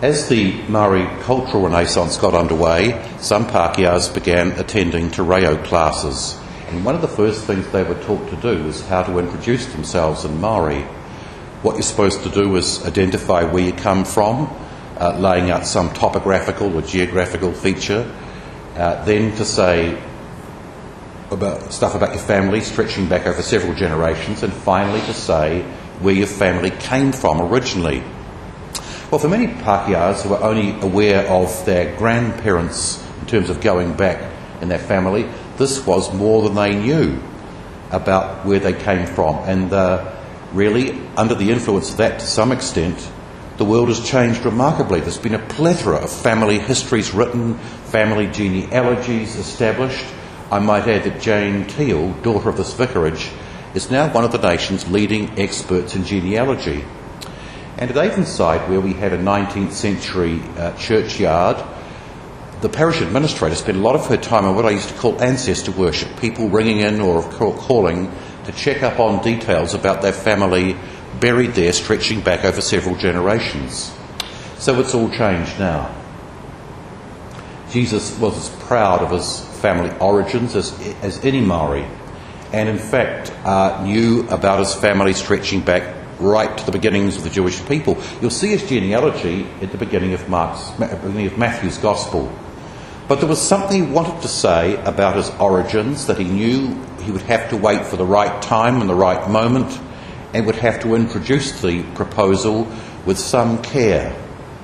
As the Maori cultural renaissance got underway, some Pākehās began attending te reo classes. And one of the first things they were taught to do was how to introduce themselves in Maori. What you're supposed to do is identify where you come from, laying out some topographical or geographical feature, then to say stuff about your family stretching back over several generations, and finally to say where your family came from originally. Well, for many Pākehās who are only aware of their grandparents in terms of going back in their family, this was more than they knew about where they came from. And really, under the influence of that to some extent, the world has changed remarkably. There's been a plethora of family histories written, family genealogies established. I might add that Jane Teal, daughter of this vicarage, is now one of the nation's leading experts in genealogy. And at Avonside, where we had a 19th century churchyard, the parish administrator spent a lot of her time on what I used to call ancestor worship, people ringing in or calling to check up on details about their family buried there, stretching back over several generations. So it's all changed now. Jesus was as proud of his family origins as any Maori, and in fact knew about his family stretching back right to the beginnings of the Jewish people. You'll see his genealogy at the beginning of Matthew's Gospel. But there was something he wanted to say about his origins that he knew he would have to wait for the right time and the right moment, and would have to introduce the proposal with some care.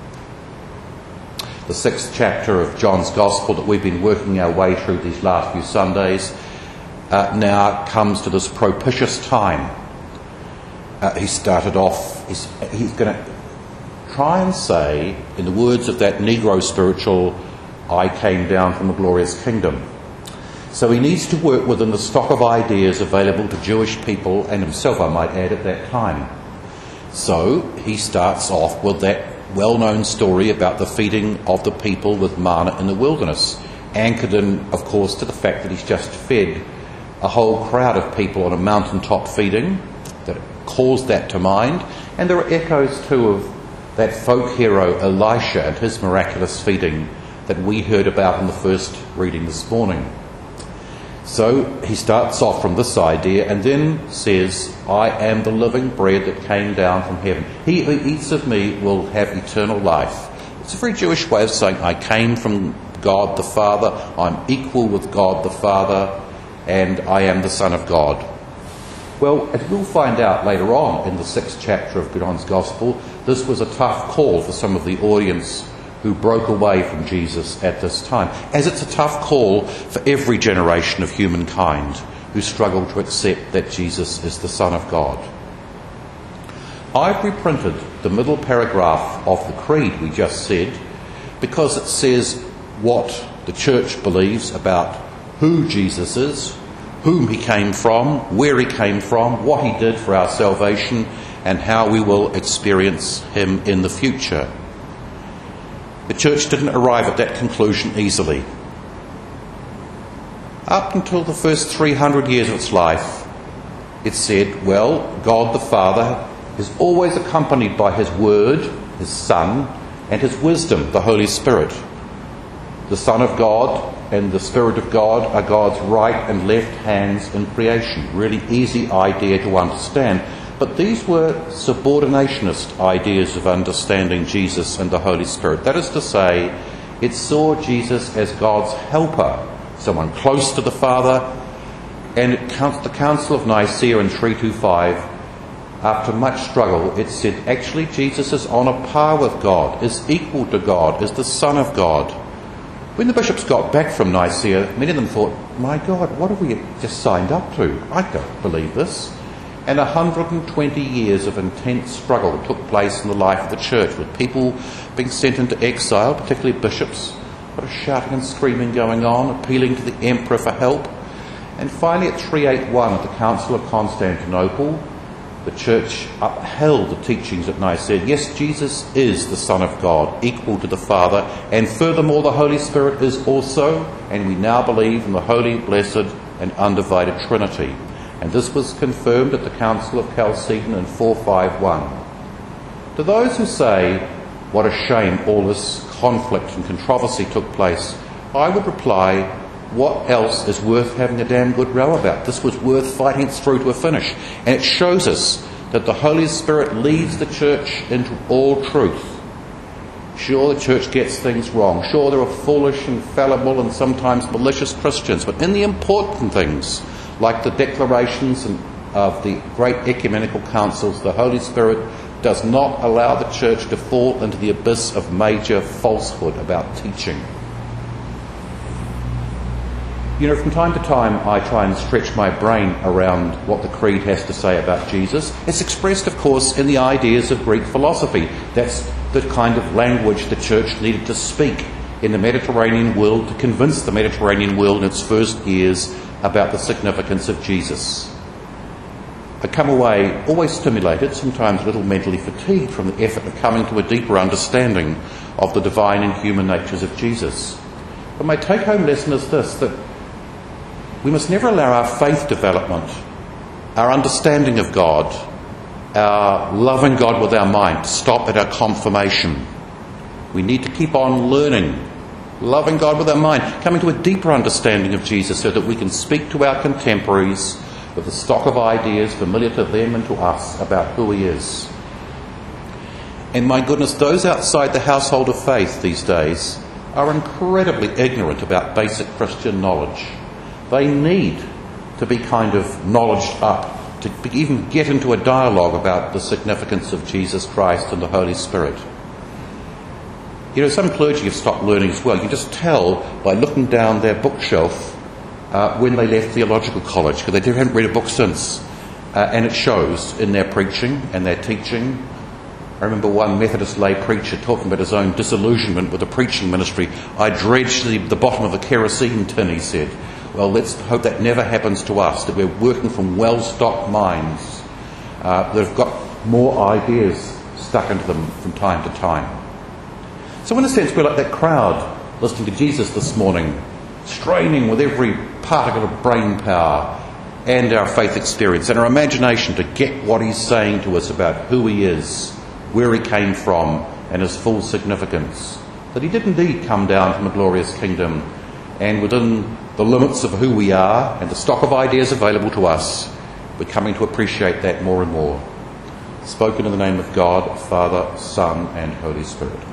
The 6th chapter of John's Gospel that we've been working our way through these last few Sundays now comes to this propitious time. He started off, he's going to try and say, in the words of that Negro spiritual, I came down from a glorious kingdom. So he needs to work within the stock of ideas available to Jewish people, and himself, I might add, at that time. So he starts off with that well-known story about the feeding of the people with manna in the wilderness, anchored in, of course, to the fact that he's just fed a whole crowd of people on a mountaintop feeding, that calls that to mind. And there are echoes too of that folk hero Elisha and his miraculous feeding that we heard about in the first reading this morning. So he starts off from this idea and then says, I am the living bread that came down from heaven. He who eats of me will have eternal life. It's a very Jewish way of saying I came from God the Father, I'm equal with God the Father, and I am the Son of God. Well, as we'll find out later on in the 6th chapter of John's Gospel, this was a tough call for some of the audience who broke away from Jesus at this time, as it's a tough call for every generation of humankind who struggle to accept that Jesus is the Son of God. I've reprinted the middle paragraph of the creed we just said because it says what the church believes about who Jesus is, whom he came from, where he came from, what he did for our salvation, and how we will experience him in the future. The church didn't arrive at that conclusion easily. Up until the first 300 years of its life, it said, well, God the Father is always accompanied by his Word, his Son, and his wisdom, the Holy Spirit. The Son of God and the Spirit of God are God's right and left hands in creation. Really easy idea to understand. But these were subordinationist ideas of understanding Jesus and the Holy Spirit. That is to say, it saw Jesus as God's helper, someone close to the Father. And the Council of Nicaea in 325, after much struggle, it said, actually, Jesus is on a par with God, is equal to God, is the Son of God. When the bishops got back from Nicaea, many of them thought, my God, what have we just signed up to? I don't believe this. And 120 years of intense struggle took place in the life of the church, with people being sent into exile, particularly bishops, a lot of shouting and screaming going on, appealing to the emperor for help. And finally at 381 at the Council of Constantinople, the church upheld the teachings of Nicaea. Yes, Jesus is the Son of God, equal to the Father, and furthermore the Holy Spirit is also, and we now believe in the Holy, Blessed and Undivided Trinity. And this was confirmed at the Council of Chalcedon in 451. To those who say what a shame all this conflict and controversy took place, I would reply, what else is worth having a damn good row about? This was worth fighting through to a finish. And it shows us that the Holy Spirit leads the church into all truth. Sure, the church gets things wrong. Sure, there are foolish and fallible and sometimes malicious Christians. But in the important things, like the declarations of the great ecumenical councils, the Holy Spirit does not allow the church to fall into the abyss of major falsehood about teaching. You know, from time to time I try and stretch my brain around what the Creed has to say about Jesus. It's expressed, of course, in the ideas of Greek philosophy. That's the kind of language the church needed to speak in the Mediterranean world to convince the Mediterranean world in its first years about the significance of Jesus. I come away always stimulated, sometimes a little mentally fatigued from the effort of coming to a deeper understanding of the divine and human natures of Jesus. But my take-home lesson is this, that we must never allow our faith development, our understanding of God, our loving God with our mind to stop at our confirmation. We need to keep on learning, loving God with our mind, coming to a deeper understanding of Jesus so that we can speak to our contemporaries with a stock of ideas familiar to them and to us about who he is. And my goodness, those outside the household of faith these days are incredibly ignorant about basic Christian knowledge. They need to be kind of knowledged up, to even get into a dialogue about the significance of Jesus Christ and the Holy Spirit. You know, some clergy have stopped learning as well. You just tell by looking down their bookshelf when they left theological college, because they haven't read a book since. And it shows in their preaching and their teaching. I remember one Methodist lay preacher talking about his own disillusionment with the preaching ministry. I dredged the bottom of a kerosene tin, he said. Well, let's hope that never happens to us, that we're working from well-stocked minds that have got more ideas stuck into them from time to time. So in a sense, we're like that crowd listening to Jesus this morning, straining with every particle of brain power and our faith experience and our imagination to get what he's saying to us about who he is, where he came from, and his full significance. That he did indeed come down from a glorious kingdom, and within the limits of who we are and the stock of ideas available to us, we're coming to appreciate that more and more. Spoken in the name of God, Father, Son, and Holy Spirit.